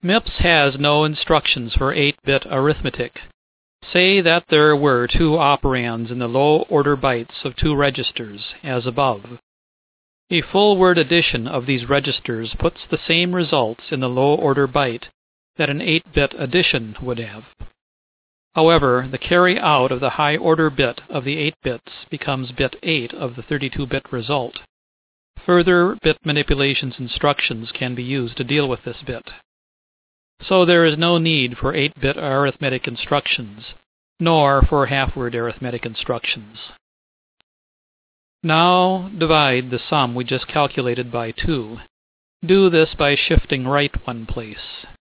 MIPS has no instructions for 8-bit arithmetic. Say that there were two operands in the low-order bytes of two registers, as above. A full-word addition of these registers puts the same results in the low-order byte that an 8-bit addition would have. However, the carry-out of the high-order bit of the 8 bits becomes bit 8 of the 32-bit result. Further bit manipulations instructions can be used to deal with this bit. So there is no need for 8-bit arithmetic instructions, nor for half-word arithmetic instructions. Now divide the sum we just calculated by 2. Do this by shifting right one place.